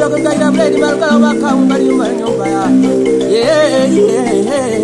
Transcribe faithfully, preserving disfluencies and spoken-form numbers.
jogo gaira blade mal kala wa kam bari ma nyom baya yeah yeah